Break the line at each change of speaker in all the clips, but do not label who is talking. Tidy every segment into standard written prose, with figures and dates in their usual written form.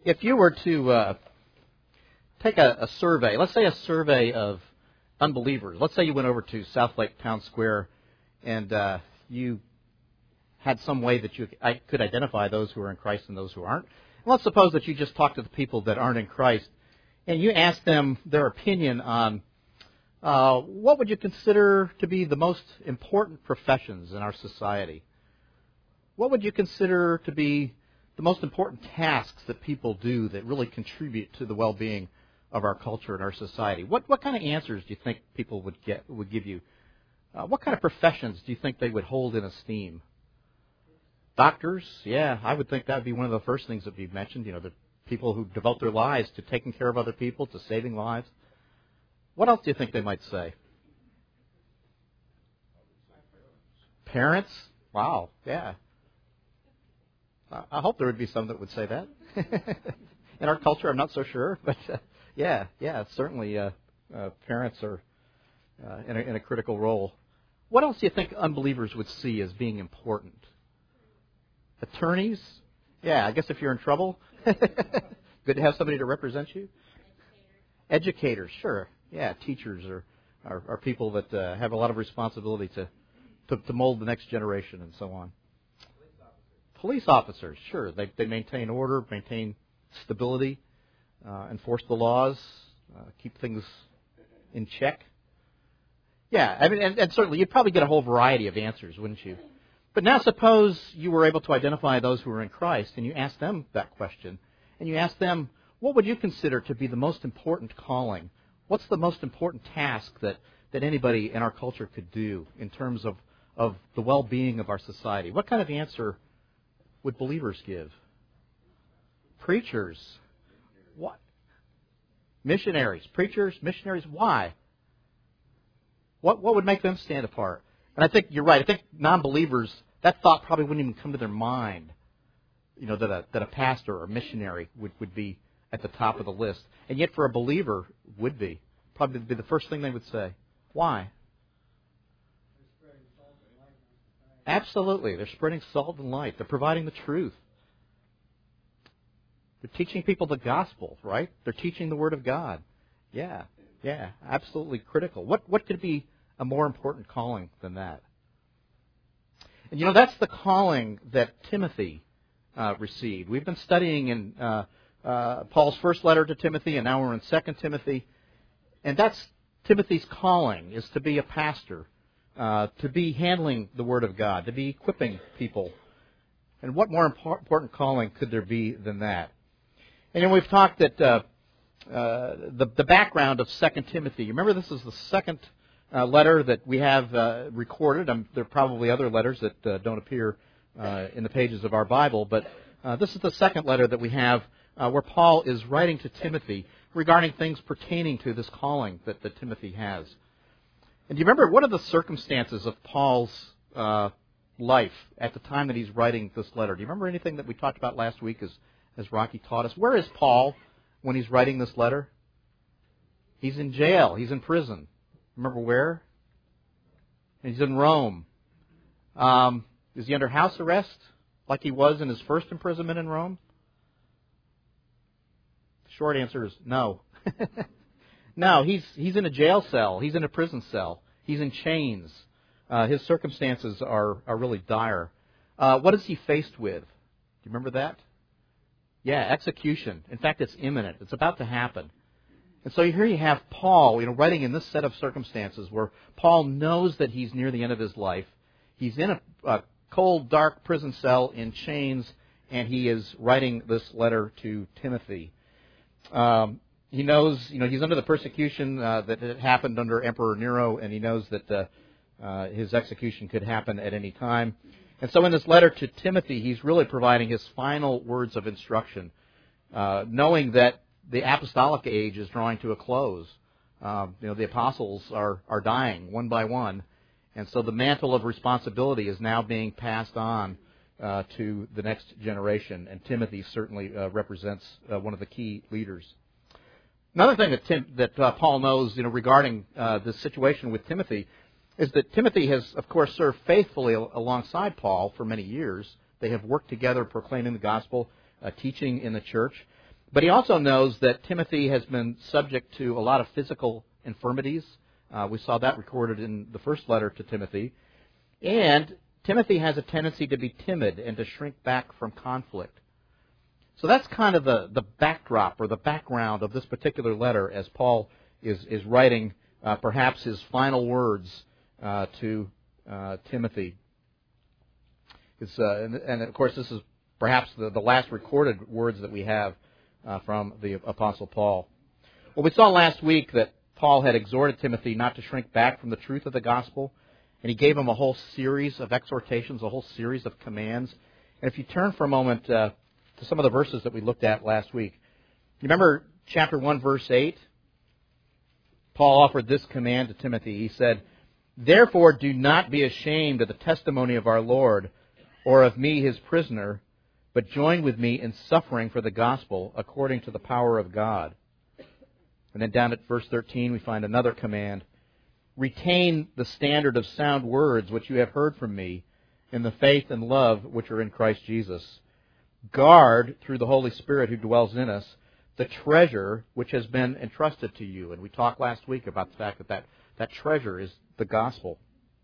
If you were to take a survey, let's say a survey of unbelievers. Let's say you went over to South Lake Town Square and you had some way that you could identify those who are in Christ and those who aren't. And let's suppose that you just talked to the people that aren't in Christ and you asked them their opinion on what would you consider to be the most important professions in our society? What would you consider to be the most important tasks that people do that really contribute to the well-being of our culture and our society? What kind of answers do you think people would give you? What kind of professions do you think they would hold in esteem? Doctors, yeah, I would think that would be one of the first things that we've mentioned. You know, the people who devote their lives to taking care of other people, to saving lives. What else do you think they might say? Parents? Wow, yeah. I hope there would be some that would say that. In our culture, I'm not so sure, but yeah, certainly parents are in a critical role. What else do you think unbelievers would see as being important? Attorneys? Yeah, I guess if you're in trouble, good to have somebody to represent you. Educators, sure. Yeah, teachers are people that have a lot of responsibility to mold the next generation and so on. Police officers, sure. They maintain order, maintain stability, enforce the laws, keep things in check. Yeah, I mean, and certainly you'd probably get a whole variety of answers, wouldn't you? But now suppose you were able to identify those who are in Christ, and you asked them that question, and you asked them, what would you consider to be the most important calling? What's the most important task that anybody in our culture could do in terms of the well-being of our society? What kind of answer would believers give? Preachers. What? Missionaries. Preachers, missionaries. Why? What would make them stand apart? And I think you're right. I think non-believers, that thought probably wouldn't even come to their mind. You know, that a pastor or a missionary would be at the top of the list. And yet for a believer, would be. Probably be the first thing they would say. Why? Absolutely. They're spreading salt and light. They're providing the truth. They're teaching people the gospel, right? They're teaching the Word of God. Yeah, absolutely critical. What could be a more important calling than that? And you know, that's the calling that Timothy received. We've been studying in Paul's first letter to Timothy, and now we're in 2 Timothy. And that's Timothy's calling, is to be a pastor, to be handling the Word of God, to be equipping people. And what more important calling could there be than that? And we've talked that the background of 2 Timothy. You remember this is the second letter that we have recorded. There are probably other letters that don't appear in the pages of our Bible, but this is the second letter that we have where Paul is writing to Timothy regarding things pertaining to this calling that Timothy has. And do you remember, what are the circumstances of Paul's life at the time that he's writing this letter? Do you remember anything that we talked about last week as Rocky taught us? Where is Paul when he's writing this letter? He's in jail. He's in prison. Remember where? He's in Rome. Is he under house arrest like he was in his first imprisonment in Rome? The short answer is no. No, he's in a jail cell. He's in a prison cell. He's in chains. His circumstances are really dire. What is he faced with? Do you remember that? Yeah, execution. In fact, it's imminent. It's about to happen. And so here you have Paul, writing in this set of circumstances where Paul knows that he's near the end of his life. He's in a cold, dark prison cell in chains, and he is writing this letter to Timothy. He knows, he's under the persecution that had happened under Emperor Nero, and he knows that his execution could happen at any time. And so in this letter to Timothy, he's really providing his final words of instruction, knowing that the apostolic age is drawing to a close. The apostles are dying one by one, and so the mantle of responsibility is now being passed on to the next generation, and Timothy certainly represents one of the key leaders. Another thing that Paul knows, regarding the situation with Timothy is that Timothy has, of course, served faithfully alongside Paul for many years. They have worked together proclaiming the gospel, teaching in the church. But he also knows that Timothy has been subject to a lot of physical infirmities. We saw that recorded in the first letter to Timothy. And Timothy has a tendency to be timid and to shrink back from conflict. So that's kind of the backdrop or the background of this particular letter as Paul is writing perhaps his final words to Timothy. And of course, this is perhaps the last recorded words that we have from the Apostle Paul. Well, we saw last week that Paul had exhorted Timothy not to shrink back from the truth of the gospel, and he gave him a whole series of exhortations, a whole series of commands. And if you turn for a moment to some of the verses that we looked at last week, you remember chapter 1, verse 8? Paul offered this command to Timothy. He said, "Therefore do not be ashamed of the testimony of our Lord, or of me his prisoner, but join with me in suffering for the gospel according to the power of God." And then down at verse 13 we find another command. "Retain the standard of sound words which you have heard from me in the faith and love which are in Christ Jesus. Guard through the Holy Spirit who dwells in us the treasure which has been entrusted to you." And we talked last week about the fact that treasure is the gospel.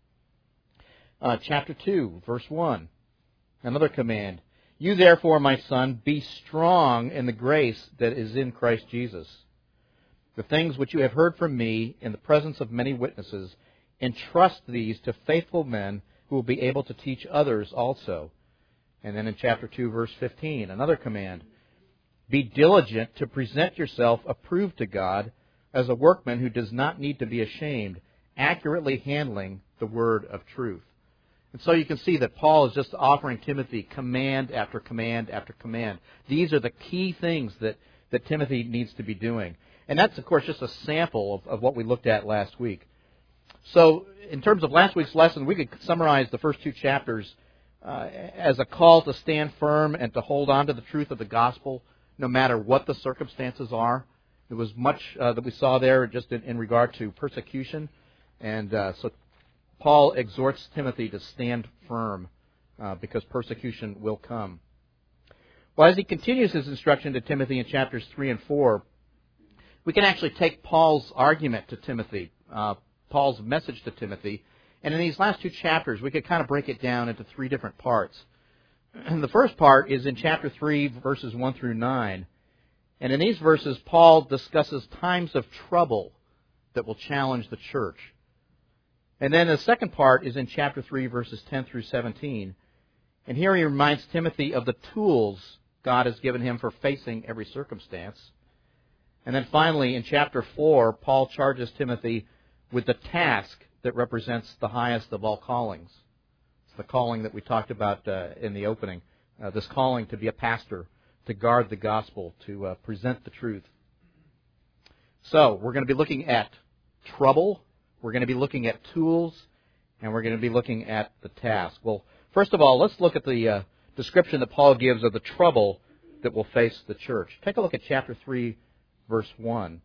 Chapter 2, verse 1, another command. "You therefore, my son, be strong in the grace that is in Christ Jesus. The things which you have heard from me in the presence of many witnesses, entrust these to faithful men who will be able to teach others also." And then in chapter 2, verse 15, another command. "Be diligent to present yourself approved to God as a workman who does not need to be ashamed, accurately handling the word of truth." And so you can see that Paul is just offering Timothy command after command after command. These are the key things that Timothy needs to be doing. And that's, of course, just a sample of what we looked at last week. So in terms of last week's lesson, we could summarize the first two chapters as a call to stand firm and to hold on to the truth of the gospel no matter what the circumstances are. There was much that we saw there just in regard to persecution. And so Paul exhorts Timothy to stand firm because persecution will come. Well, as he continues his instruction to Timothy in chapters 3 and 4, we can actually take Paul's argument to Timothy, Paul's message to Timothy, and in these last two chapters, we could kind of break it down into three different parts. And the first part is in chapter 3, verses 1 through 9. And in these verses, Paul discusses times of trouble that will challenge the church. And then the second part is in chapter 3, verses 10 through 17. And here he reminds Timothy of the tools God has given him for facing every circumstance. And then finally, in chapter 4, Paul charges Timothy with the task that represents the highest of all callings. It's the calling that we talked about in the opening, this calling to be a pastor, to guard the gospel, to present the truth. So we're going to be looking at trouble, we're going to be looking at tools, and we're going to be looking at the task. Well, first of all, let's look at the description that Paul gives of the trouble that will face the church. Take a look at chapter 3, verse 1.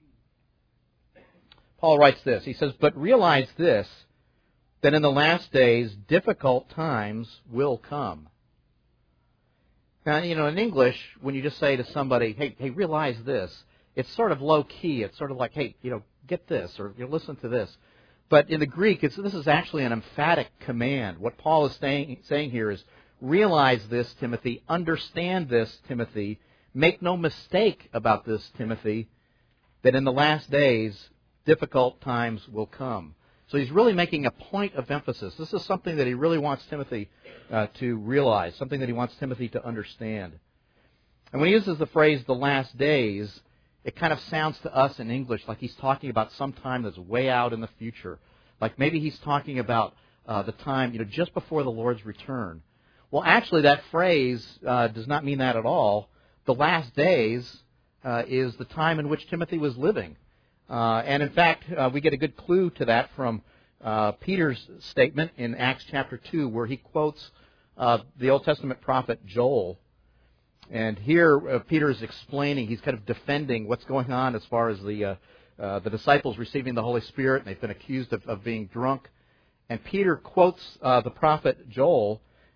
Paul writes this. He says, "But realize this, that in the last days difficult times will come." Now, in English, when you just say to somebody, hey, realize this, it's sort of low-key. It's sort of like, hey, get this, or listen to this. But in the Greek, this is actually an emphatic command. What Paul is saying here is, realize this, Timothy. Understand this, Timothy. Make no mistake about this, Timothy, that in the last days, difficult times will come. So he's really making a point of emphasis. This is something that he really wants Timothy to realize, something that he wants Timothy to understand. And when he uses the phrase, the last days, it kind of sounds to us in English like he's talking about some time that's way out in the future. Like maybe he's talking about the time, just before the Lord's return. Well, actually, that phrase does not mean that at all. The last days is the time in which Timothy was living. And in fact, we get a good clue to that from Peter's statement in Acts chapter 2, where he quotes the Old Testament prophet Joel. And here Peter is explaining, he's kind of defending what's going on as far as the disciples receiving the Holy Spirit, and they've been accused of being drunk. And Peter quotes the prophet Joel,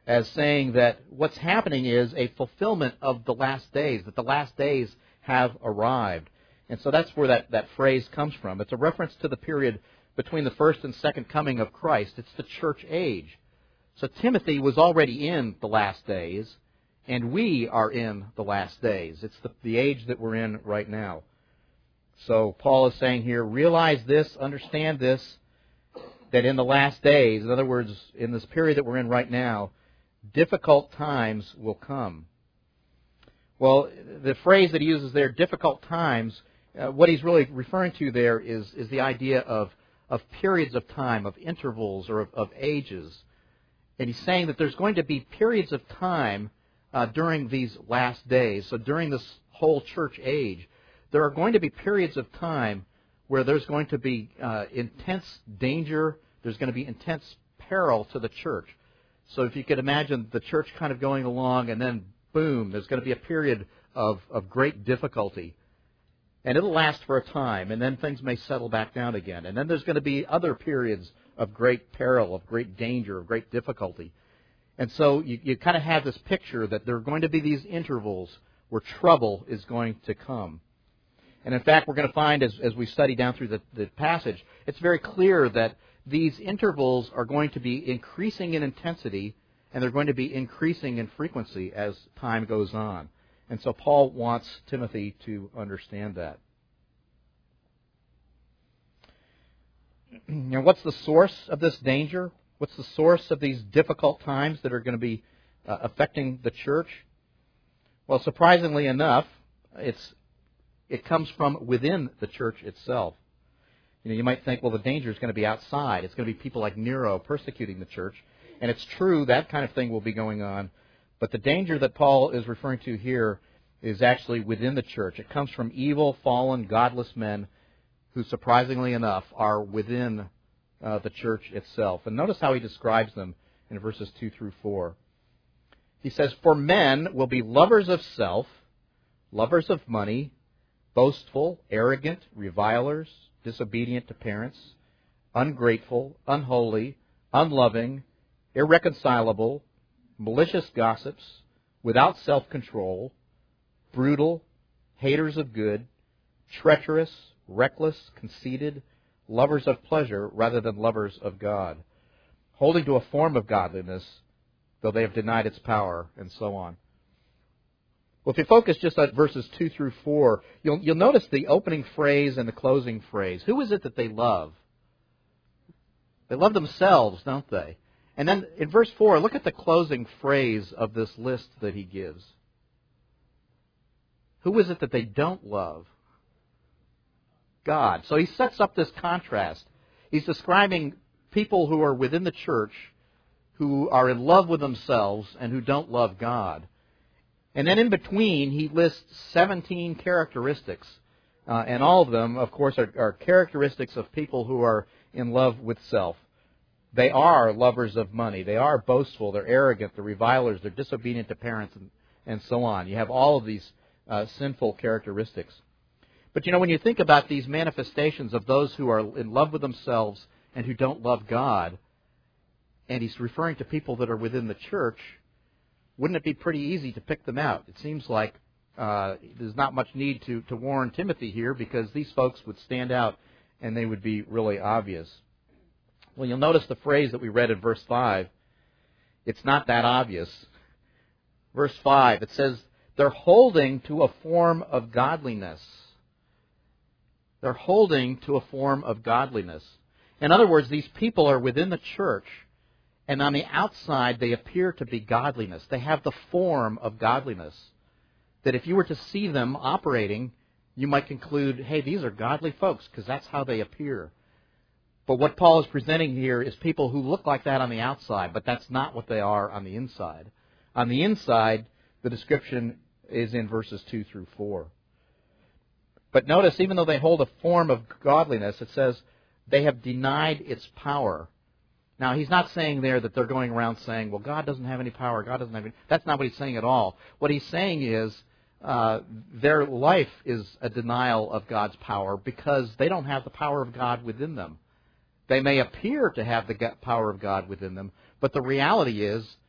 as saying that what's happening is a fulfillment of the last days, that the last days have arrived. And so that's where that phrase comes from. It's a reference to the period between the first and second coming of Christ. It's the church age. So Timothy was already in the last days, and we are in the last days. It's the age that we're in right now. So Paul is saying here, realize this, understand this, that in the last days, in other words, in this period that we're in right now, difficult times will come. Well, the phrase that he uses there, difficult times, what he's really referring to there is the idea of periods of time, of intervals, or of ages. And he's saying that there's going to be periods of time during these last days. So during this whole church age, there are going to be periods of time where there's going to be intense danger, there's going to be intense peril to the church. So if you could imagine the church kind of going along, and then boom, there's going to be a period of great difficulty. And it'll last for a time, and then things may settle back down again. And then there's going to be other periods of great peril, of great danger, of great difficulty. And so you kind of have this picture that there are going to be these intervals where trouble is going to come. And in fact, we're going to find as we study down through the passage, it's very clear that these intervals are going to be increasing in intensity, and they're going to be increasing in frequency as time goes on. And so Paul wants Timothy to understand that. Now, what's the source of this danger? What's the source of these difficult times that are going to be affecting the church? Well, surprisingly enough, it comes from within the church itself. You might think, well, the danger is going to be outside. It's going to be people like Nero persecuting the church. And it's true, that kind of thing will be going on. But the danger that Paul is referring to here is actually within the church. It comes from evil, fallen, godless men who, surprisingly enough, are within the church itself. And notice how he describes them in verses 2 through 4. He says, "For men will be lovers of self, lovers of money, boastful, arrogant, revilers, disobedient to parents, ungrateful, unholy, unloving, irreconcilable, malicious gossips, without self-control, brutal, haters of good, treacherous, reckless, conceited, lovers of pleasure rather than lovers of God, holding to a form of godliness, though they have denied its power," and so on. Well, if you focus just on verses 2 through 4, you'll notice the opening phrase and the closing phrase. Who is it that they love? They love themselves, don't they? And then in verse 4, look at the closing phrase of this list that he gives. Who is it that they don't love? God. So he sets up this contrast. He's describing people who are within the church who are in love with themselves and who don't love God. And then in between, he lists 17 characteristics. And all of them, of course, are characteristics of people who are in love with self. They are lovers of money. They are boastful. They're arrogant. They're revilers. They're disobedient to parents, and so on. You have all of these sinful characteristics. But when you think about these manifestations of those who are in love with themselves and who don't love God, and he's referring to people that are within the church, wouldn't it be pretty easy to pick them out? It seems like there's not much need to warn Timothy here, because these folks would stand out and they would be really obvious. Well, you'll notice the phrase that we read in verse 5. It's not that obvious. Verse 5, it says, they're holding to a form of godliness. They're holding to a form of godliness. In other words, these people are within the church, and on the outside they appear to be godliness. They have the form of godliness. That if you were to see them operating, you might conclude, hey, these are godly folks, because that's how they appear. But what Paul is presenting here is people who look like that on the outside, but that's not what they are on the inside. On the inside, the description is in verses 2 through 4. But notice, even though they hold a form of godliness, it says they have denied its power. Now, he's not saying there that they're going around saying, well, God doesn't have any power, God doesn't have any... That's not what he's saying at all. What he's saying is their life is a denial of God's power because they don't have the power of God within them. They may appear to have the power of God within them, but the reality is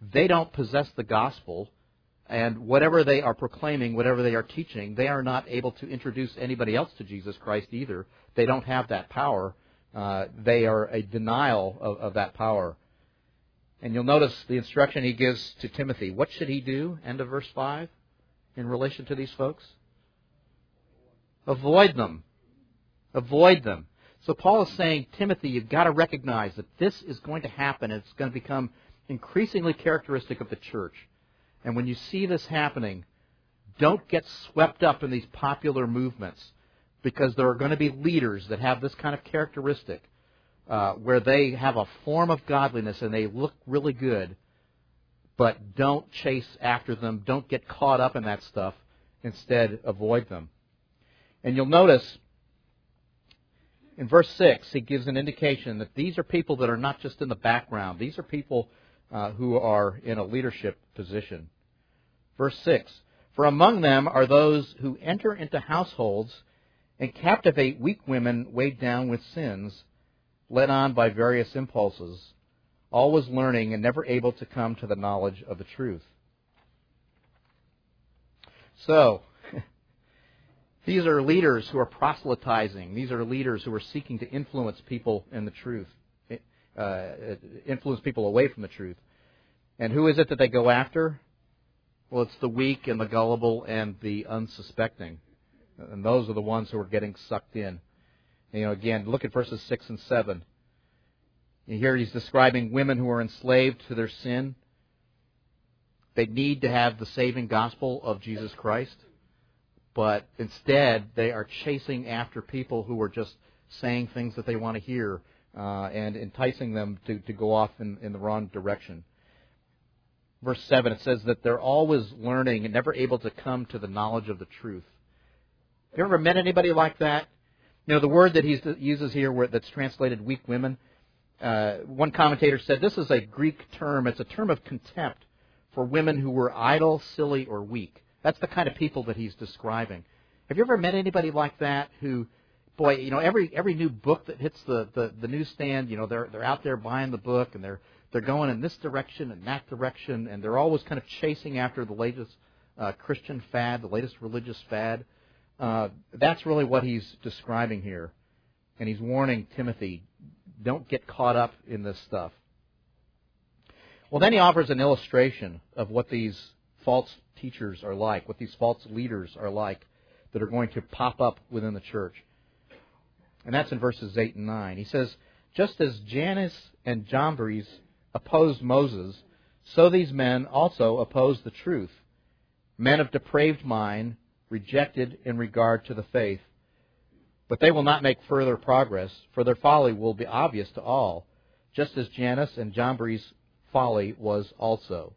they don't possess the gospel, and whatever they are proclaiming, whatever they are teaching, they are not able to introduce anybody else to Jesus Christ either. They don't have that power. They are a denial of that power. And you'll notice the instruction he gives to Timothy. What should he do? End of verse 5 in relation to these folks? Avoid them. Avoid them. So Paul is saying, Timothy, you've got to recognize that this is going to happen. It's going to become increasingly characteristic of the church. And when you see this happening, don't get swept up in these popular movements, because there are going to be leaders that have this kind of characteristic where they have a form of godliness and they look really good, but don't chase after them. Don't get caught up in that stuff. Instead, avoid them. And you'll notice in verse 6, he gives an indication that these are people that are not just in the background. These are people who are in a leadership position. Verse 6, for among them are those who enter into households and captivate weak women weighed down with sins, led on by various impulses, always learning and never able to come to the knowledge of the truth. So, these are leaders who are proselytizing. These are leaders who are seeking to influence people in the truth, influence people away from the truth. And who is it that they go after? Well, it's the weak and the gullible and the unsuspecting. And those are the ones who are getting sucked in. Again, look at verses 6 and 7. Here he's describing women who are enslaved to their sin. They need to have the saving gospel of Jesus Christ. But instead, they are chasing after people who are just saying things that they want to hear and enticing them to go off in the wrong direction. Verse 7, it says that they're always learning and never able to come to the knowledge of the truth. Have you ever met anybody like that? The word that he uses here that's translated weak women, one commentator said this is a Greek term. It's a term of contempt for women who were idle, silly, or weak. That's the kind of people that he's describing. Have you ever met anybody like that who, boy, every new book that hits the newsstand, they're out there buying the book and they're going in this direction and that direction, and they're always kind of chasing after the latest Christian fad, the latest religious fad. That's really what he's describing here. And he's warning Timothy, don't get caught up in this stuff. Well, then he offers an illustration of what these false teachers are like, what these false leaders are like that are going to pop up within the church. And that's in verses 8 and 9. He says, just as Jannes and Jambres opposed Moses, so these men also oppose the truth. Men of depraved mind, rejected in regard to the faith. But they will not make further progress, for their folly will be obvious to all, just as Jannes and Jambres' folly was also.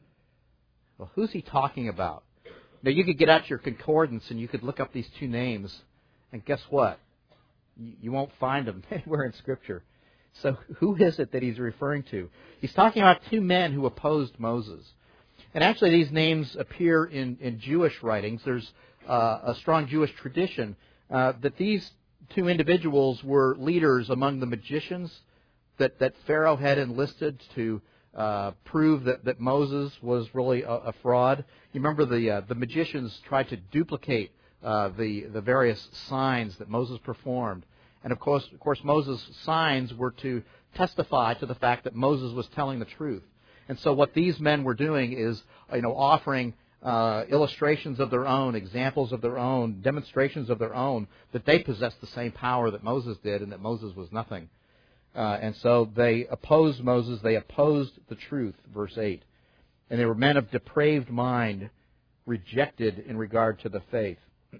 Well, who's he talking about? Now, you could get out your concordance and you could look up these two names, and guess what? You won't find them anywhere in Scripture. So who is it that he's referring to? He's talking about two men who opposed Moses. And actually these names appear in Jewish writings. There's a strong Jewish tradition that these two individuals were leaders among the magicians that Pharaoh had enlisted to prove that Moses was really a fraud. You remember the magicians tried to duplicate the various signs that Moses performed. And of course, Moses' signs were to testify to the fact that Moses was telling the truth. And so what these men were doing is, offering illustrations of their own, examples of their own, demonstrations of their own, that they possessed the same power that Moses did and that Moses was nothing. And so they opposed Moses, they opposed the truth, verse 8. And they were men of depraved mind, rejected in regard to the faith.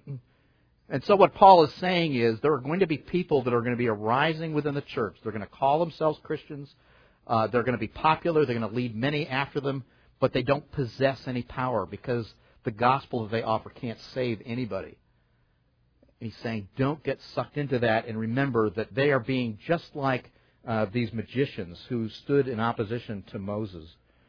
And so what Paul is saying is there are going to be people that are going to be arising within the church. They're going to call themselves Christians. They're going to be popular. They're going to lead many after them. But they don't possess any power because the gospel that they offer can't save anybody. And he's saying don't get sucked into that, and remember that they are being just like these magicians who stood in opposition to Moses.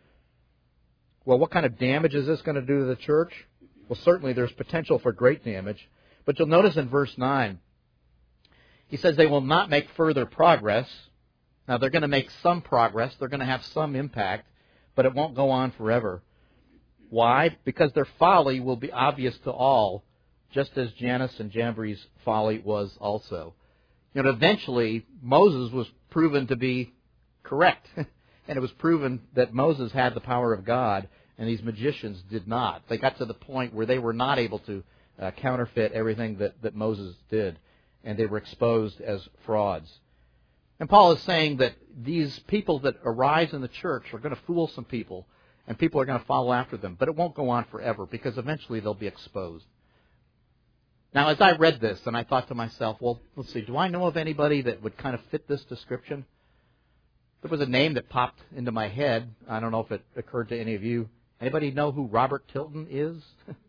Well, what kind of damage is this going to do to the church? Well, certainly there's potential for great damage. But you'll notice in verse 9, he says they will not make further progress. Now, they're going to make some progress. They're going to have some impact. but it won't go on forever. Why? Because their folly will be obvious to all, just as Jannes and Jambres' folly was also. Eventually, Moses was proven to be correct. And it was proven that Moses had the power of God, and these magicians did not. They got to the point where they were not able to counterfeit everything that Moses did, and they were exposed as frauds. And Paul is saying that these people that arise in the church are going to fool some people, and people are going to follow after them. But it won't go on forever, because eventually they'll be exposed. Now, as I read this, and I thought to myself, well, let's see, do I know of anybody that would kind of fit this description? There was a name that popped into my head. I don't know if it occurred to any of you. Anybody know who Robert Tilton is?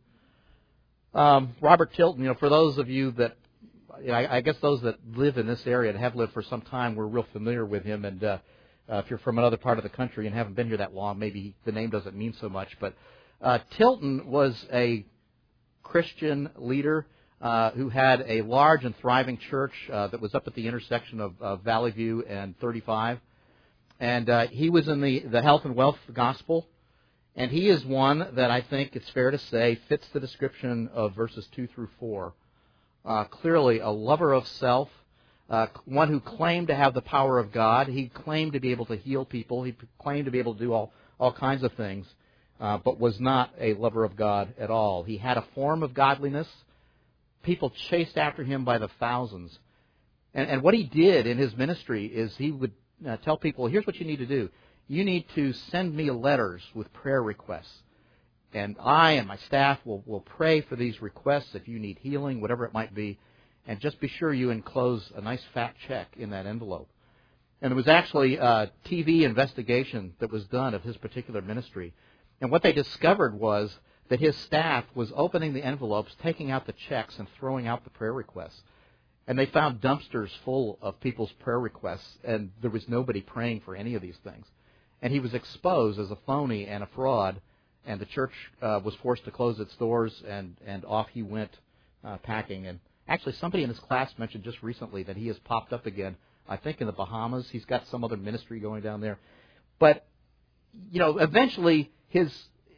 Robert Tilton, for those of you that, I guess those that live in this area and have lived for some time, we're real familiar with him. And if you're from another part of the country and haven't been here that long, maybe the name doesn't mean so much. But Tilton was a Christian leader who had a large and thriving church that was up at the intersection of Valley View and 35. And he was in the health and wealth gospel. And he is one that I think it's fair to say fits the description of verses 2 through 4. Clearly a lover of self, one who claimed to have the power of God. He claimed to be able to heal people. He claimed to be able to do all kinds of things, but was not a lover of God at all. He had a form of godliness. People chased after him by the thousands. And what he did in his ministry is he would tell people, here's what you need to do. You need to send me letters with prayer requests. And I and my staff will pray for these requests if you need healing, whatever it might be. And just be sure you enclose a nice fat check in that envelope. And there was actually a TV investigation that was done of his particular ministry. And what they discovered was that his staff was opening the envelopes, taking out the checks, and throwing out the prayer requests. And they found dumpsters full of people's prayer requests, and there was nobody praying for any of these things. And he was exposed as a phony and a fraud, and the church was forced to close its doors, and off he went packing. And actually, somebody in his class mentioned just recently that he has popped up again, I think in the Bahamas. He's got some other ministry going down there. But, eventually his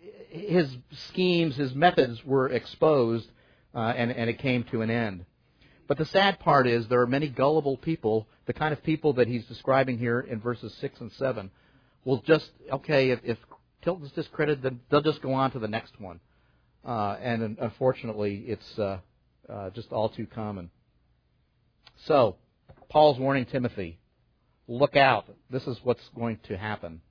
schemes, his methods were exposed, and it came to an end. But the sad part is there are many gullible people, the kind of people that he's describing here in verses 6 and 7, will just, if Tilton's discredited, then they'll just go on to the next one. And unfortunately, it's just all too common. So, Paul's warning Timothy, look out. This is what's going to happen.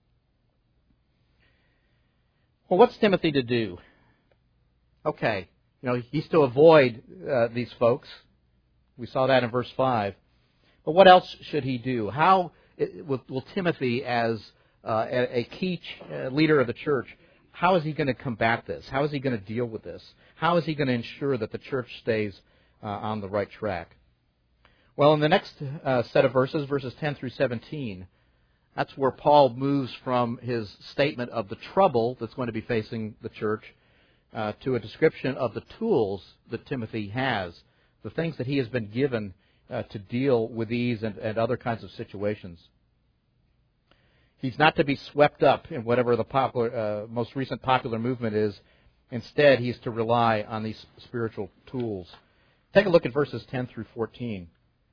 Well, what's Timothy to do? Okay, he's to avoid these folks. We saw that in verse 5. But what else should he do? How will Timothy, as a key leader of the church, how is he going to combat this? How is he going to deal with this? How is he going to ensure that the church stays on the right track? Well, in the next set of verses 10 through 17, that's where Paul moves from his statement of the trouble that's going to be facing the church to a description of the tools that Timothy has, the things that he has been given to deal with these and other kinds of situations. He's not to be swept up in whatever the most recent popular movement is. Instead, he's to rely on these spiritual tools. Take a look at verses 10 through 14.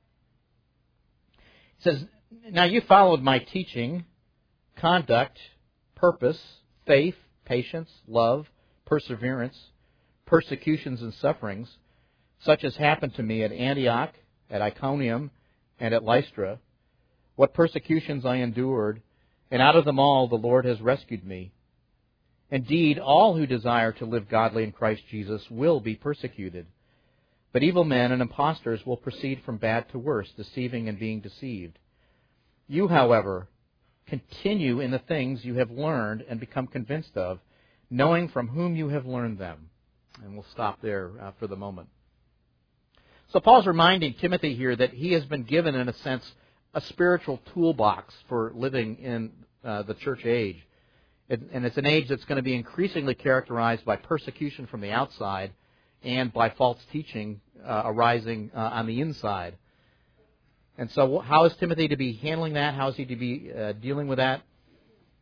It says, "Now you followed my teaching, conduct, purpose, faith, patience, love, perseverance, persecutions and sufferings, such as happened to me at Antioch, at Iconium, and at Lystra. What persecutions I endured, and out of them all the Lord has rescued me. Indeed, all who desire to live godly in Christ Jesus will be persecuted. But evil men and impostors will proceed from bad to worse, deceiving and being deceived. You, however, continue in the things you have learned and become convinced of, knowing from whom you have learned them." And we'll stop there for the moment. So Paul's reminding Timothy here that he has been given, in a sense, a spiritual toolbox for living in the church age. And it's an age that's going to be increasingly characterized by persecution from the outside and by false teaching arising on the inside. And so how is Timothy to be handling that? How is he to be dealing with that?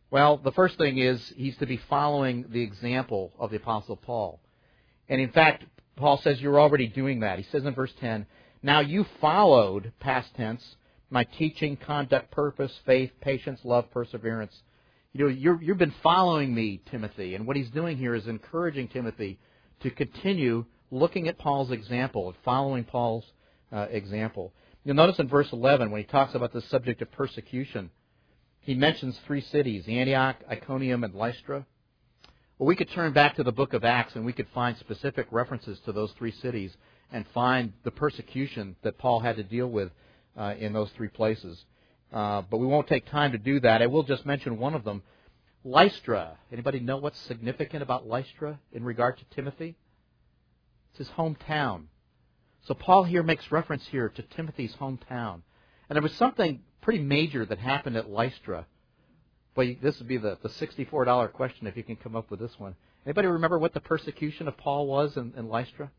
Well, the first thing is he's to be following the example of the Apostle Paul. And in fact, Paul says you're already doing that. He says in verse 10, now you followed, past tense, my teaching, conduct, purpose, faith, patience, love, perseverance. You've been following me, Timothy. And what he's doing here is encouraging Timothy to continue looking at Paul's example and following Paul's example. You'll notice in verse 11, when he talks about the subject of persecution, he mentions 3 cities, Antioch, Iconium, and Lystra. Well, we could turn back to the book of Acts and we could find specific references to those 3 cities and find the persecution that Paul had to deal with in those 3 places. But we won't take time to do that. I will just mention one of them, Lystra. Anybody know what's significant about Lystra in regard to Timothy? It's his hometown. So Paul here makes reference here to Timothy's hometown. And there was something pretty major that happened at Lystra. Boy, this would be the $64 question if you can come up with this one. Anybody remember what the persecution of Paul was in Lystra?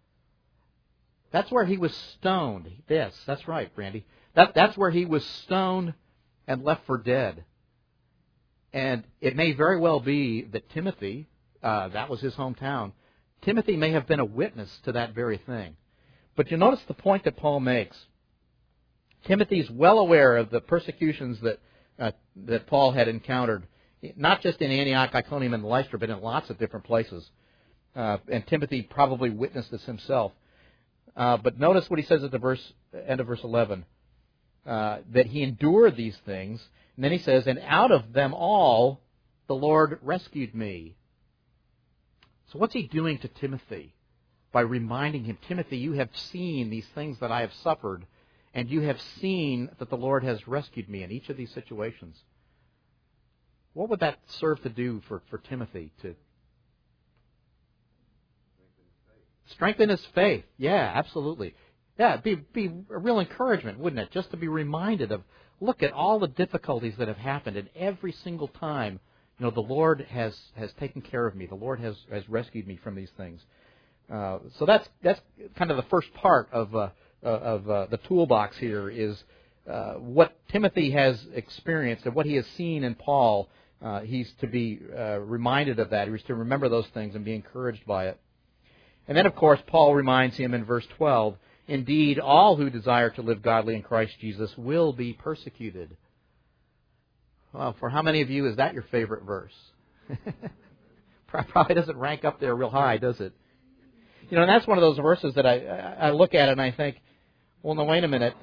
That's where he was stoned. Yes, that's right, Randy. That's where he was stoned and left for dead. And it may very well be that Timothy, that was his hometown, Timothy may have been a witness to that very thing. But you notice the point that Paul makes. Timothy's well aware of the persecutions that Paul had encountered, not just in Antioch, Iconium, and Lystra, but in lots of different places. And Timothy probably witnessed this himself. But notice what he says at the end of verse 11, that he endured these things. And then he says, and out of them all the Lord rescued me. So what's he doing to Timothy? By reminding him, Timothy, you have seen these things that I have suffered, and you have seen that the Lord has rescued me in each of these situations. What would that serve to do for Timothy? To strengthen his faith. Yeah, absolutely. Yeah, it'd be a real encouragement, wouldn't it? Just to be reminded of, look at all the difficulties that have happened, and every single time, the Lord has taken care of me. The Lord has rescued me from these things. So that's kind of the first part of the toolbox here is what Timothy has experienced and what he has seen in Paul. He's to be reminded of that. He's to remember those things and be encouraged by it. And then, of course, Paul reminds him in verse 12, indeed, all who desire to live godly in Christ Jesus will be persecuted. Well, for how many of you is that your favorite verse? Probably doesn't rank up there real high, does it? And that's one of those verses that I look at it and I think, well, no, wait a minute.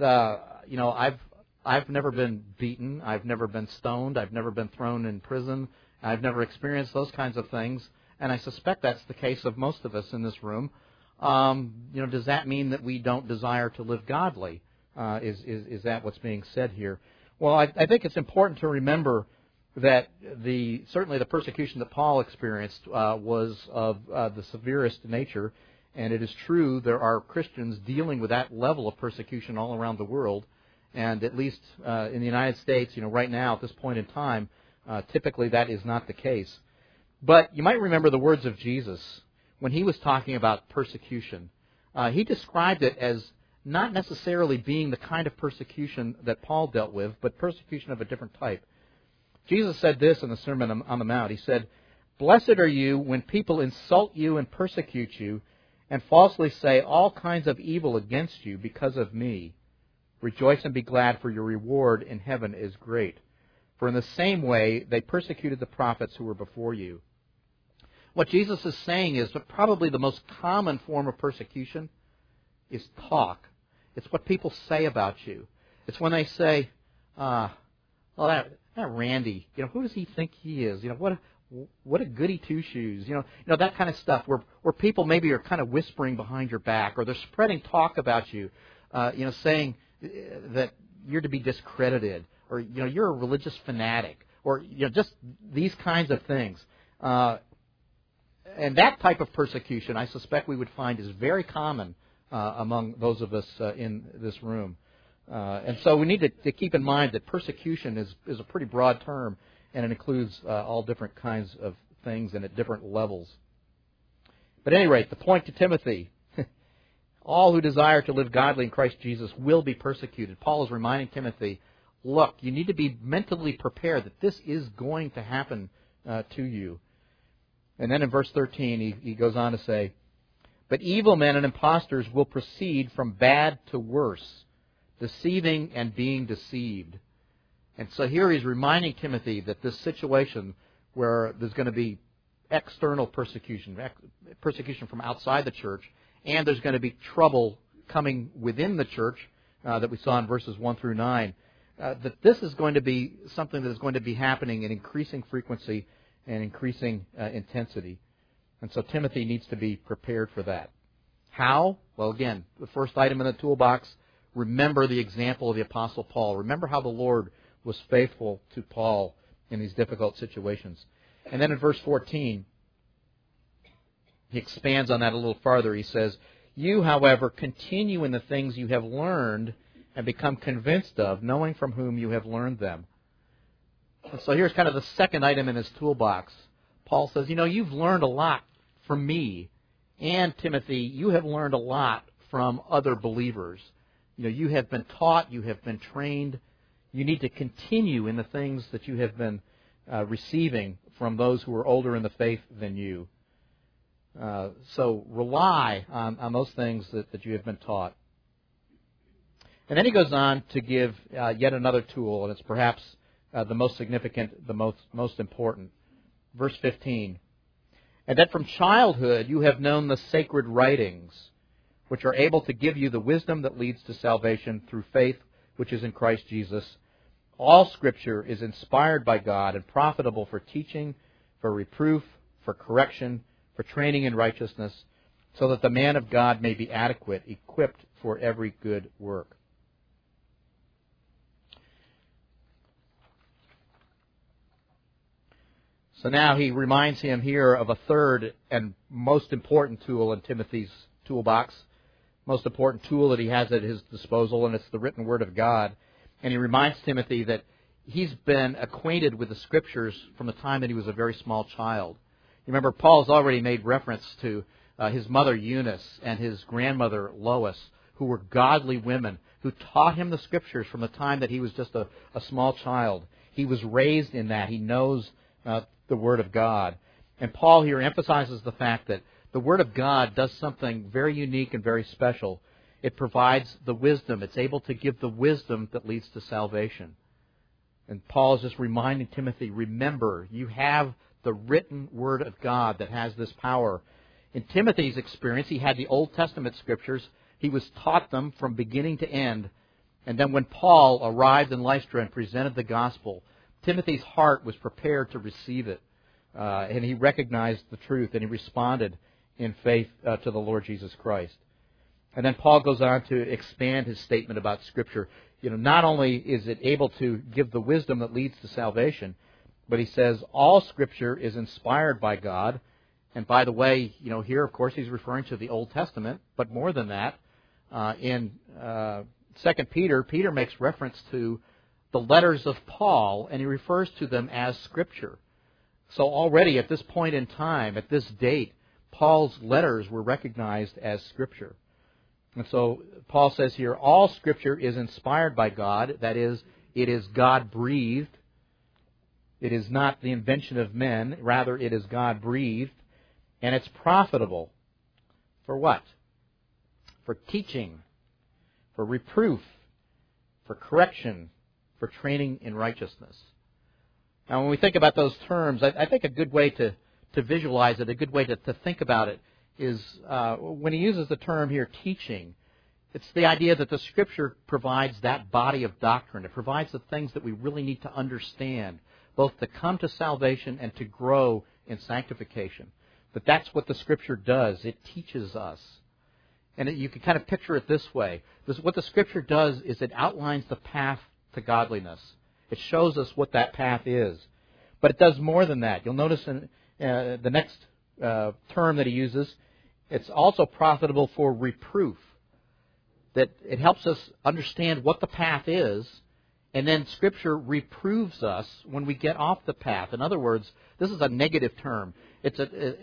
I've never been beaten. I've never been stoned. I've never been thrown in prison. I've never experienced those kinds of things. And I suspect that's the case of most of us in this room. Does that mean that we don't desire to live godly? Is that what's being said here? Well, I think it's important to remember that certainly the persecution that Paul experienced was of the severest nature. And it is true there are Christians dealing with that level of persecution all around the world. And at least in the United States, right now at this point in time, typically that is not the case. But you might remember the words of Jesus when he was talking about persecution. He described it as not necessarily being the kind of persecution that Paul dealt with, but persecution of a different type. Jesus said this in the Sermon on the Mount. He said, blessed are you when people insult you and persecute you and falsely say all kinds of evil against you because of me. Rejoice and be glad, for your reward in heaven is great. For in the same way they persecuted the prophets who were before you. What Jesus is saying is that probably the most common form of persecution is talk. It's what people say about you. It's when they say, that Randy, who does he think he is? What a goody two-shoes. That kind of stuff where people maybe are kind of whispering behind your back, or they're spreading talk about you, saying that you're to be discredited, or you're a religious fanatic, or just these kinds of things. And that type of persecution, I suspect we would find, is very common among those of us in this room. And so we need to keep in mind that persecution is a pretty broad term, and it includes all different kinds of things and at different levels. But at any rate, the point to Timothy, all who desire to live godly in Christ Jesus will be persecuted. Paul is reminding Timothy, look. You need to be mentally prepared that this is going to happen to you. And then in verse 13, he goes on to say, but evil men and impostors will proceed from bad to worse, deceiving and being deceived. And so here he's reminding Timothy that this situation where there's going to be external persecution from outside the church, and there's going to be trouble coming within the church that we saw in verses 1 through 9, that this is going to be something that is going to be happening in increasing frequency and increasing intensity. And so Timothy needs to be prepared for that. How? Well, again, the first item in the toolbox, remember the example of the Apostle Paul. Remember how the Lord was faithful to Paul in these difficult situations. And then in verse 14, he expands on that a little farther. He says, you, however, continue in the things you have learned and become convinced of, knowing from whom you have learned them. And so here's kind of the second item in his toolbox. Paul says, you've learned a lot from me. And Timothy, you have learned a lot from other believers. You have been taught, you have been trained. You need to continue in the things that you have been receiving from those who are older in the faith than you. So rely on those things that you have been taught. And then he goes on to give yet another tool, and it's perhaps the most significant, the most important. Verse 15. And that from childhood you have known the sacred writings, which are able to give you the wisdom that leads to salvation through faith which is in Christ Jesus. All Scripture is inspired by God and profitable for teaching, for reproof, for correction, for training in righteousness, so that the man of God may be adequate, equipped for every good work. So now he reminds him here of a third and most important tool in Timothy's toolbox, most important tool that he has at his disposal, and it's the written Word of God. And he reminds Timothy that he's been acquainted with the Scriptures from the time that he was a very small child. You remember, Paul's already made reference to his mother Eunice and his grandmother Lois, who were godly women, who taught him the Scriptures from the time that he was just a small child. He was raised in that. He knows the Word of God. And Paul here emphasizes the fact that the Word of God does something very unique and very special. It provides the wisdom. It's able to give the wisdom that leads to salvation. And Paul is just reminding Timothy, remember, you have the written Word of God that has this power. In Timothy's experience, he had the Old Testament Scriptures. He was taught them from beginning to end. And then when Paul arrived in Lystra and presented the gospel, Timothy's heart was prepared to receive it. And he recognized the truth, and he responded in faith to the Lord Jesus Christ. And then Paul goes on to expand his statement about Scripture. Not only is it able to give the wisdom that leads to salvation, but he says all Scripture is inspired by God. And by the way, here, of course, he's referring to the Old Testament, but more than that, in 2 Peter, Peter makes reference to the letters of Paul, and he refers to them as Scripture. So already at this point in time, at this date, Paul's letters were recognized as Scripture. And so Paul says here, all Scripture is inspired by God. That is, it is God-breathed. It is not the invention of men. Rather, it is God-breathed. And it's profitable. For what? For teaching, for reproof, for correction, for training in righteousness. Now, when we think about those terms, I think a good way to visualize it, a good way to think about it, is when he uses the term here, teaching, it's the idea that the Scripture provides that body of doctrine. It provides the things that we really need to understand, both to come to salvation and to grow in sanctification. But that's what the Scripture does. It teaches us. And you can kind of picture it this way. What the Scripture does is it outlines the path to godliness. It shows us what that path is. But it does more than that. You'll notice in the next term that he uses, it's also profitable for reproof. That it helps us understand what the path is, and then Scripture reproves us when we get off the path. In other words, this is a negative term. It's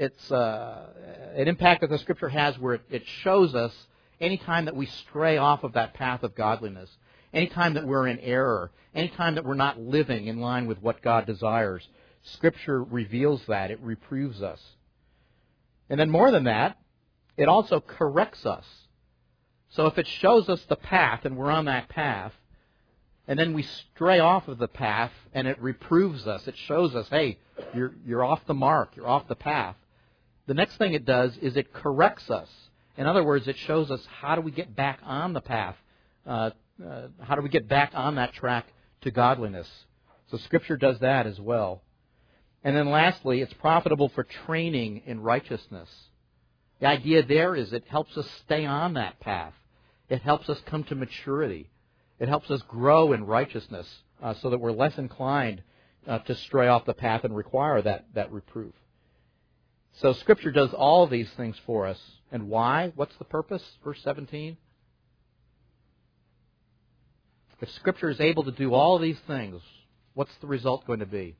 an impact that the Scripture has where it shows us any time that we stray off of that path of godliness. anytime that we're in error, anytime that we're not living in line with what God desires, Scripture reveals that. It reproves us. And then more than that, it also corrects us. So if it shows us the path and we're on that path, and then we stray off of the path and it reproves us, it shows us, hey, you're off the mark, you're off the path. The next thing it does is it corrects us. In other words, it shows us how do we get back on the path, how do we get back on that track to godliness. So Scripture does that as well. And then lastly, it's profitable for training in righteousness. The idea there is it helps us stay on that path. It helps us come to maturity. It helps us grow in righteousness so that we're less inclined to stray off the path and require that reproof. So Scripture does all of these things for us. And why? What's the purpose? Verse 17. If Scripture is able to do all of these things, what's the result going to be?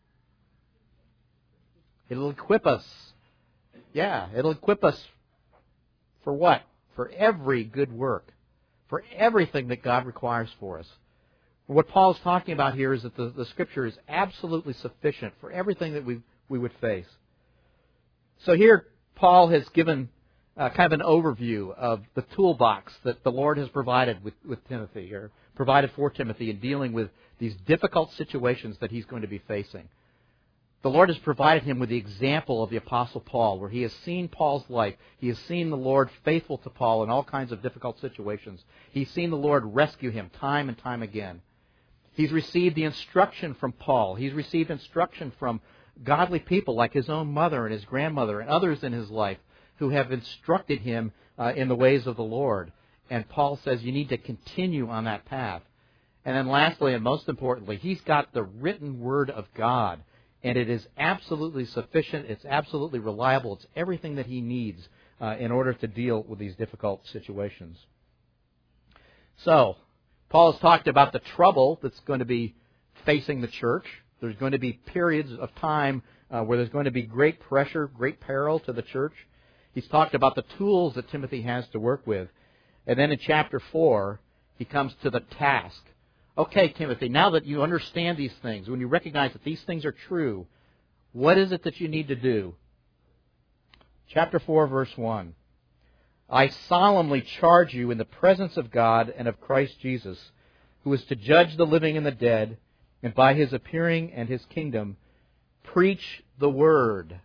It'll equip us. Yeah, it'll equip us for what? For every good work. For everything that God requires for us. What Paul's talking about here is that the Scripture is absolutely sufficient for everything that we would face. So here, Paul has given kind of an overview of the toolbox that the Lord has provided with Timothy, or provided for Timothy in dealing with these difficult situations that he's going to be facing. The Lord has provided him with the example of the Apostle Paul, where he has seen Paul's life. He has seen the Lord faithful to Paul in all kinds of difficult situations. He's seen the Lord rescue him time and time again. He's received the instruction from Paul. He's received instruction from godly people like his own mother and his grandmother and others in his life who have instructed him in the ways of the Lord. And Paul says you need to continue on that path. And then lastly, and most importantly, he's got the written Word of God. And it is absolutely sufficient. It's absolutely reliable. It's everything that he needs in order to deal with these difficult situations. So, Paul has talked about the trouble that's going to be facing the church. There's going to be periods of time where there's going to be great pressure, great peril to the church. He's talked about the tools that Timothy has to work with. And then in chapter 4, he comes to the task. Okay, Timothy, now that you understand these things, when you recognize that these things are true, what is it that you need to do? Chapter 4, verse 1. I solemnly charge you in the presence of God and of Christ Jesus, who is to judge the living and the dead, and by his appearing and his kingdom, preach the word.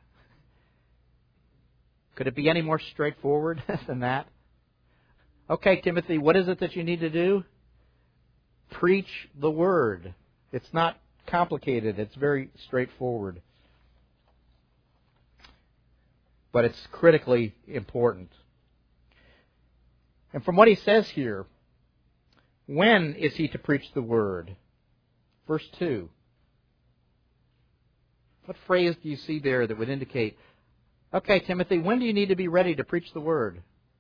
Could it be any more straightforward than that? Okay, Timothy, what is it that you need to do? Preach the word. It's not complicated. It's very straightforward. But it's critically important. And from what he says here, when is he to preach the word? Verse 2. What phrase do you see there that would indicate, okay, Timothy, when do you need to be ready to preach the word?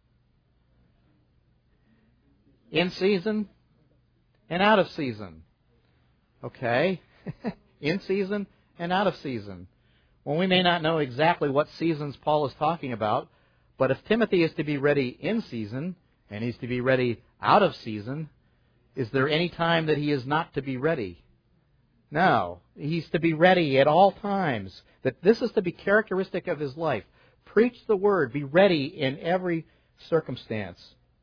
In season and out of season. Okay. In season and out of season. Well, we may not know exactly what seasons Paul is talking about, but if Timothy is to be ready in season and he's to be ready out of season, is there any time that he is not to be ready? No. He's to be ready at all times. That this is to be characteristic of his life. Preach the word. Be ready in every circumstance.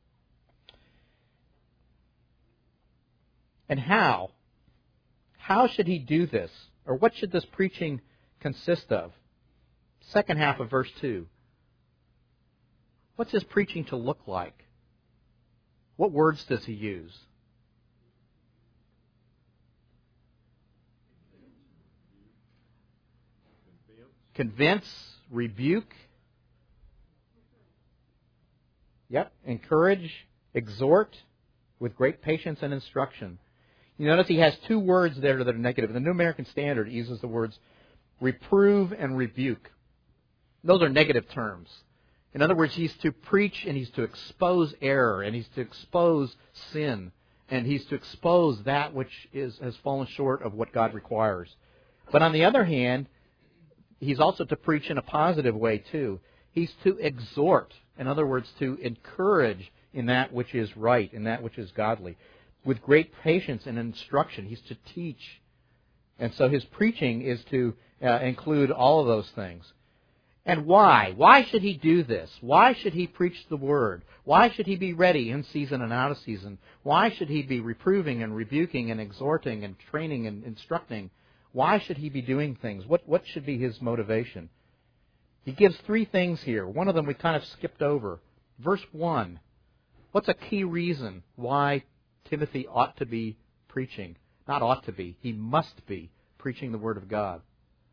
And how? How should he do this? Or what should this preaching consist of? Second half of verse 2. What's his preaching to look like? What words does he use? Convince, rebuke. Yep, encourage, exhort with great patience and instruction. You notice he has two words there that are negative. The New American Standard uses the words reprove and rebuke. Those are negative terms. In other words, he's to preach and he's to expose error and he's to expose sin and he's to expose that which has fallen short of what God requires. But on the other hand, he's also to preach in a positive way too. He's to exhort. In other words, to encourage in that which is right, in that which is godly. with great patience and instruction. He's to teach. And so his preaching is to include all of those things. And why? Why should he do this? Why should he preach the Word? Why should he be ready in season and out of season? Why should he be reproving and rebuking and exhorting and training and instructing? Why should he be doing things? What should be his motivation? He gives three things here. One of them we kind of skipped over. Verse 1. What's a key reason why Timothy ought to be preaching? Not ought to be. He must be preaching the Word of God.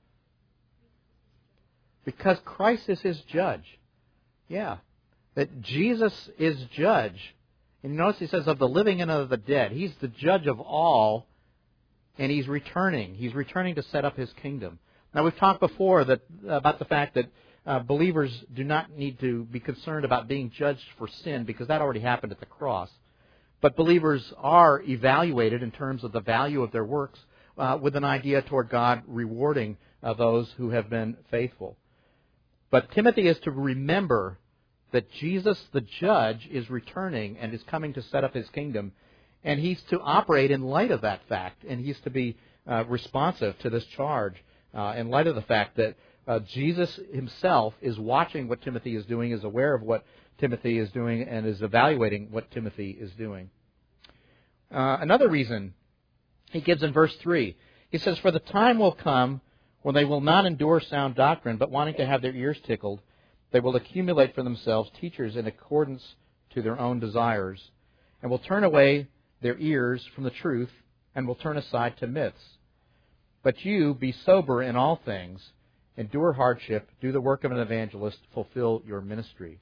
Because Christ is his judge. Yeah. That Jesus is judge. And notice he says of the living and of the dead. He's the judge of all, and he's returning. He's returning to set up his kingdom. Now we've talked before about the fact that believers do not need to be concerned about being judged for sin because that already happened at the cross. But believers are evaluated in terms of the value of their works with an idea toward God rewarding those who have been faithful. But Timothy is to remember that Jesus, the judge, is returning and is coming to set up his kingdom. And he's to operate in light of that fact. And he's to be responsive to this charge in light of the fact that Jesus himself is watching what Timothy is doing, is aware of what Timothy is doing, and is evaluating what Timothy is doing. Another reason he gives in verse 3. He says, "For the time will come when they will not endure sound doctrine, but wanting to have their ears tickled, they will accumulate for themselves teachers in accordance to their own desires, and will turn away their ears from the truth, and will turn aside to myths. But you, be sober in all things, endure hardship, do the work of an evangelist, fulfill your ministry."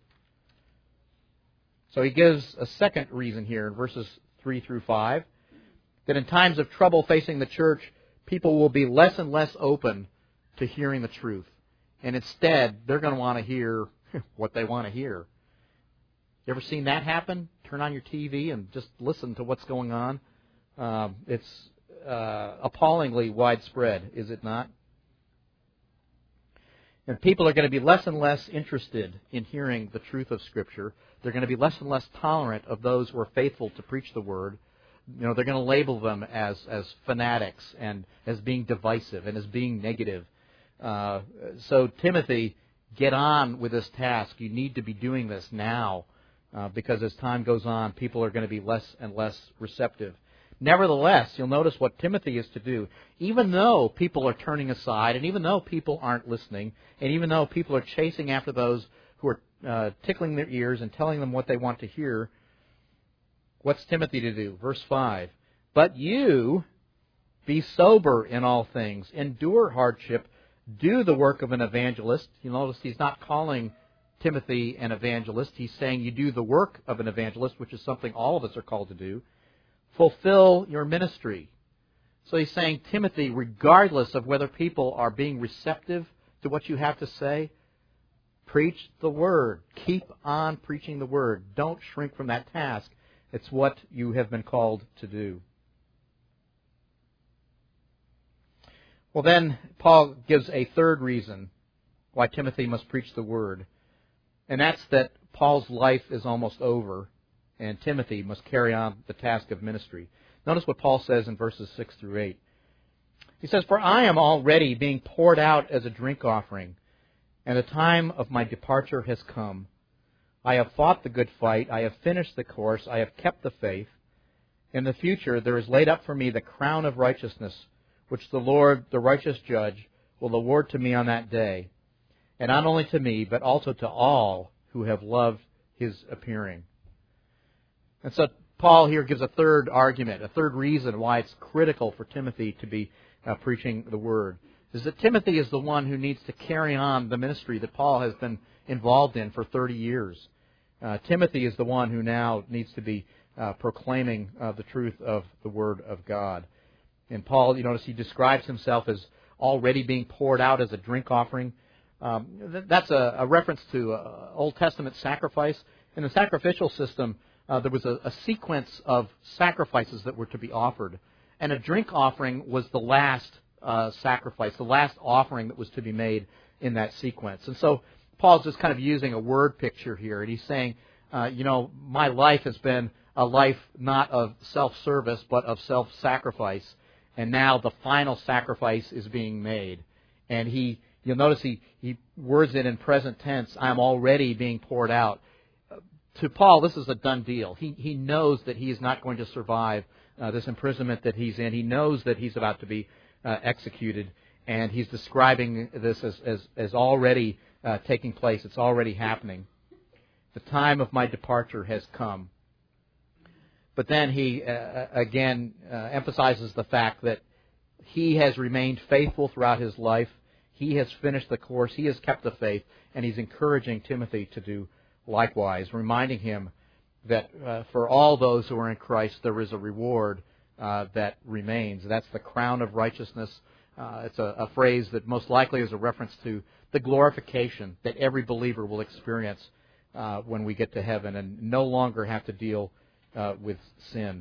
So he gives a second reason here in verses 3 through 5, that in times of trouble facing the church, people will be less and less open to hearing the truth. And instead, they're going to want to hear what they want to hear. You ever seen that happen? Turn on your TV and just listen to what's going on. It's appallingly widespread, is it not? And people are going to be less and less interested in hearing the truth of Scripture. They're going to be less and less tolerant of those who are faithful to preach the Word. You know, they're going to label them as fanatics and as being divisive and as being negative. So Timothy, get on with this task. You need to be doing this now because as time goes on, people are going to be less and less receptive. Nevertheless, you'll notice what Timothy is to do. Even though people are turning aside, and even though people aren't listening, and even though people are chasing after those who are tickling their ears and telling them what they want to hear, what's Timothy to do? Verse 5, "But you be sober in all things, endure hardship, do the work of an evangelist." You notice he's not calling Timothy an evangelist. He's saying you do the work of an evangelist, which is something all of us are called to do. Fulfill your ministry. So he's saying, Timothy, regardless of whether people are being receptive to what you have to say, preach the Word. Keep on preaching the Word. Don't shrink from that task. It's what you have been called to do. Well, then, Paul gives a third reason why Timothy must preach the Word. And that's that Paul's life is almost over, and Timothy must carry on the task of ministry. Notice what Paul says in verses 6 through 8. He says, "For I am already being poured out as a drink offering, and the time of my departure has come. I have fought the good fight, I have finished the course, I have kept the faith. In the future there is laid up for me the crown of righteousness, which the Lord, the righteous judge, will award to me on that day, and not only to me, but also to all who have loved his appearing." And so Paul here gives a third argument, a third reason why it's critical for Timothy to be preaching the Word, is that Timothy is the one who needs to carry on the ministry that Paul has been involved in for 30 years. Timothy is the one who now needs to be proclaiming the truth of the Word of God. And Paul, you notice he describes himself as already being poured out as a drink offering. That's a reference to Old Testament sacrifice. In the sacrificial system, there was a sequence of sacrifices that were to be offered. And a drink offering was the last sacrifice, the last offering that was to be made in that sequence. And so Paul's just kind of using a word picture here. And he's saying, my life has been a life not of self-service, but of self-sacrifice. And now the final sacrifice is being made. And you'll notice he words it in present tense, I'm already being poured out. To Paul, this is a done deal. He knows that he is not going to survive this imprisonment that he's in. He knows that he's about to be executed. And he's describing this as already taking place. It's already happening. The time of my departure has come. But then he again emphasizes the fact that he has remained faithful throughout his life. He has finished the course. He has kept the faith. And he's encouraging Timothy to do likewise, reminding him that for all those who are in Christ, there is a reward that remains. That's the crown of righteousness. It's a phrase that most likely is a reference to the glorification that every believer will experience when we get to heaven and no longer have to deal with sin.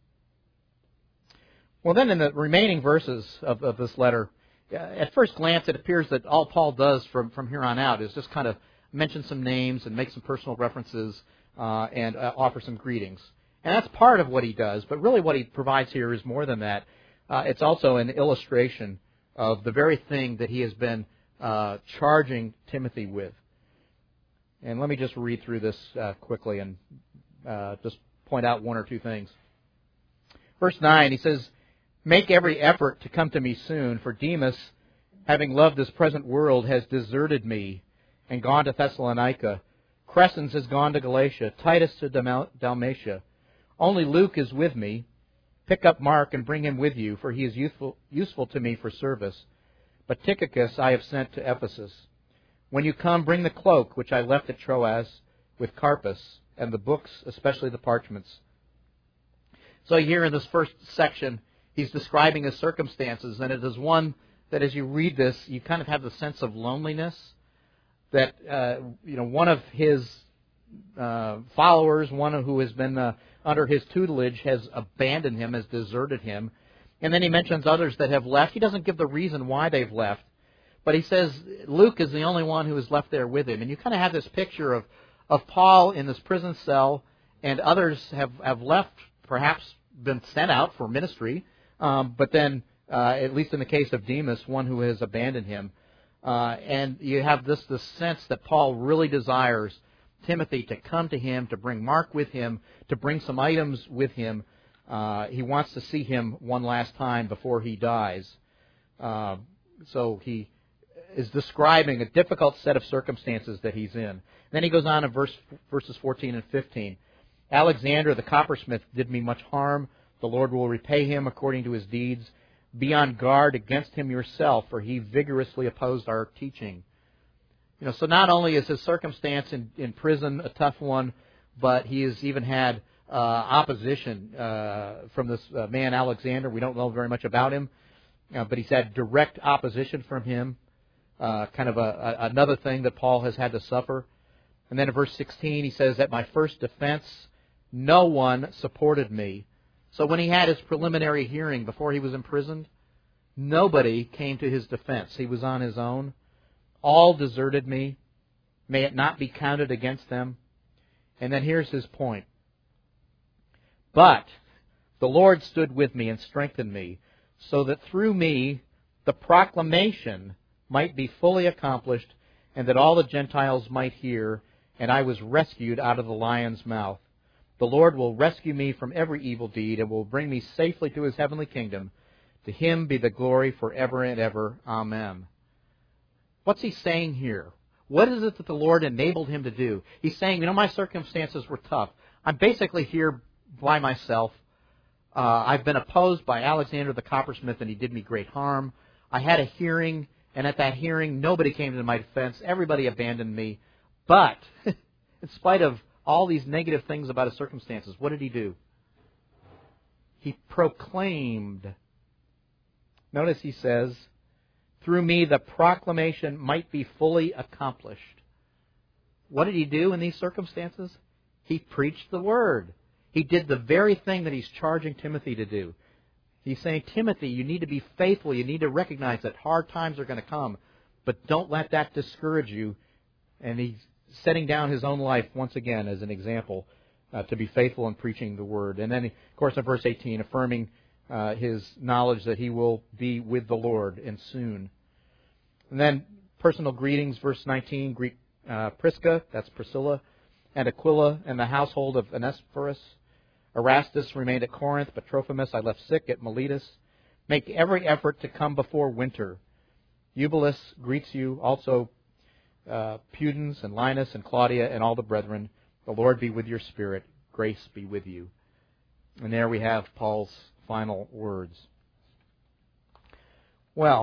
Well, then in the remaining verses of this letter, at first glance it appears that all Paul does from here on out is just kind of mention some names and make some personal references and offer some greetings. And that's part of what he does, but really what he provides here is more than that. It's also an illustration of the very thing that he has been charging Timothy with. And let me just read through this quickly and just point out one or two things. Verse 9, he says, make every effort to come to me soon, for Demas, having loved this present world, has deserted me and gone to Thessalonica. Crescens has gone to Galatia, Titus to Dalmatia. Only Luke is with me. Pick up Mark and bring him with you, for he is useful to me for service. But Tychicus I have sent to Ephesus. When you come, bring the cloak which I left at Troas with Carpus, and the books, especially the parchments. So here in this first section, he's describing his circumstances, and it is one that as you read this, you kind of have the sense of loneliness, that one of his followers, one who has been under his tutelage, has abandoned him, has deserted him. And then he mentions others that have left. He doesn't give the reason why they've left, but he says Luke is the only one who is left there with him. And you kind of have this picture of Paul in this prison cell, and others have left, perhaps been sent out for ministry, but then, at least in the case of Demas, one who has abandoned him. And you have this sense that Paul really desires Timothy to come to him, to bring Mark with him, to bring some items with him. He wants to see him one last time before he dies. So he is describing a difficult set of circumstances that he's in. Then he goes on in verses 14 and 15. Alexander the coppersmith did me much harm. The Lord will repay him according to his deeds. Be on guard against him yourself, for he vigorously opposed our teaching. So not only is his circumstance in prison a tough one, but he has even had opposition from this man Alexander. We don't know very much about him, but he's had direct opposition from him. Kind of another thing that Paul has had to suffer. And then in verse 16 he says, at my first defense, no one supported me. So when he had his preliminary hearing before he was imprisoned, nobody came to his defense. He was on his own. All deserted me. May it not be counted against them. And then here's his point. But the Lord stood with me and strengthened me, so that through me the proclamation might be fully accomplished, and that all the Gentiles might hear, and I was rescued out of the lion's mouth. The Lord will rescue me from every evil deed and will bring me safely to his heavenly kingdom. To him be the glory forever and ever. Amen. What's he saying here? What is it that the Lord enabled him to do? He's saying, my circumstances were tough. I'm basically here by myself. I've been opposed by Alexander the coppersmith, and he did me great harm. I had a hearing, and at that hearing, nobody came to my defense. Everybody abandoned me. But, in spite of all these negative things about his circumstances, what did he do? He proclaimed. Notice he says, through me the proclamation might be fully accomplished. What did he do in these circumstances? He preached the word. He did the very thing that he's charging Timothy to do. He's saying, Timothy, you need to be faithful. You need to recognize that hard times are going to come, but don't let that discourage you. And he's setting down his own life once again as an example to be faithful in preaching the Word. And then, of course, in verse 18, affirming his knowledge that he will be with the Lord and soon. And then personal greetings, verse 19, greet Prisca, that's Priscilla, and Aquila, and the household of Onesiphorus. Erastus remained at Corinth, but Trophimus I left sick at Miletus. Make every effort to come before winter. Eubulus greets you, also Pudens and Linus and Claudia and all the brethren. The Lord be with your spirit. Grace be with you. And there we have Paul's final words. Well,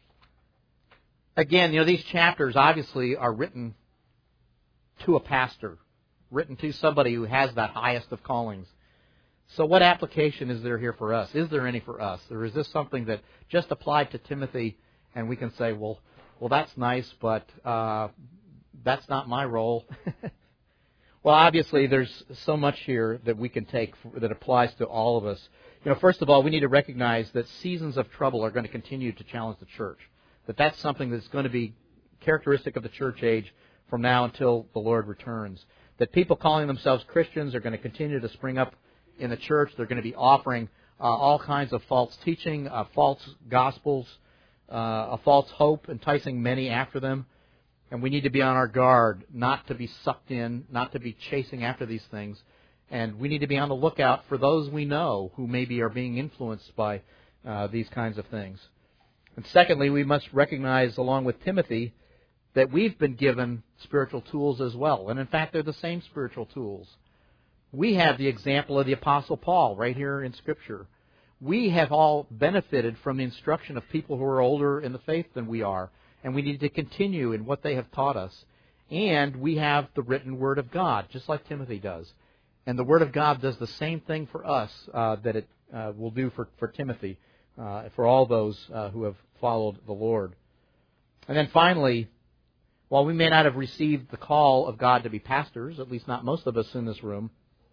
again, these chapters obviously are written to a pastor, written to somebody who has that highest of callings. So what application is there here for us? Is there any for us? Or is this something that just applied to Timothy and we can say, well, that's nice, but that's not my role? Well, obviously, there's so much here that we can take that applies to all of us. First of all, we need to recognize that seasons of trouble are going to continue to challenge the church. That's something that's going to be characteristic of the church age from now until the Lord returns. That people calling themselves Christians are going to continue to spring up in the church. They're going to be offering all kinds of false teaching, false gospels, a false hope, enticing many after them. And we need to be on our guard not to be sucked in, not to be chasing after these things. And we need to be on the lookout for those we know who maybe are being influenced by these kinds of things. And secondly, we must recognize, along with Timothy, that we've been given spiritual tools as well. And in fact, they're the same spiritual tools. We have the example of the Apostle Paul right here in Scripture. We have all benefited from the instruction of people who are older in the faith than we are. And we need to continue in what they have taught us. And we have the written Word of God, just like Timothy does. And the Word of God does the same thing for us that it will do for Timothy, for all those who have followed the Lord. And then finally, while we may not have received the call of God to be pastors, at least not most of us in this room,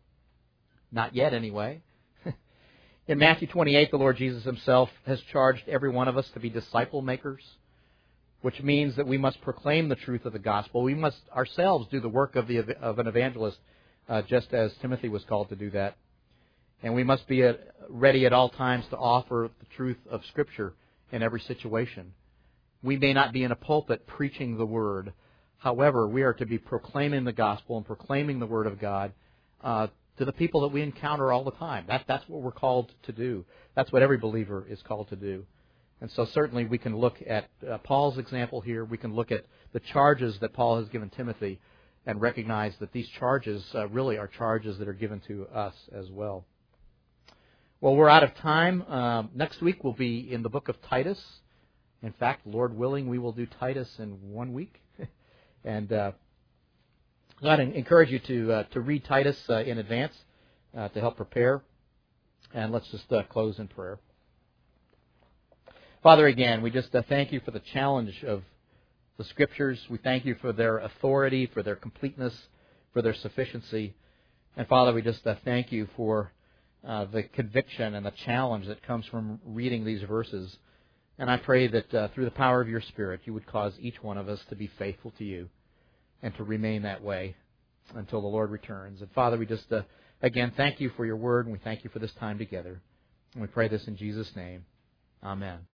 not yet anyway, in Matthew 28, the Lord Jesus Himself has charged every one of us to be disciple makers, which means that we must proclaim the truth of the gospel. We must ourselves do the work of an evangelist, just as Timothy was called to do that. And we must be ready at all times to offer the truth of Scripture in every situation. We may not be in a pulpit preaching the Word. However, we are to be proclaiming the gospel and proclaiming the Word of God to the people that we encounter all the time. That's what we're called to do. That's what every believer is called to do. And so certainly we can look at Paul's example here. We can look at the charges that Paul has given Timothy and recognize that these charges really are charges that are given to us as well. Well, we're out of time. Next week we'll be in the book of Titus. In fact, Lord willing, we will do Titus in 1 week. And I'd encourage you to read Titus in advance to help prepare. And let's just close in prayer. Father, again, we just thank you for the challenge of the Scriptures. We thank you for their authority, for their completeness, for their sufficiency. And Father, we just thank you for the conviction and the challenge that comes from reading these verses. And I pray that through the power of your Spirit, you would cause each one of us to be faithful to you and to remain that way until the Lord returns. And Father, we just, again, thank you for your word, and we thank you for this time together. And we pray this in Jesus' name. Amen.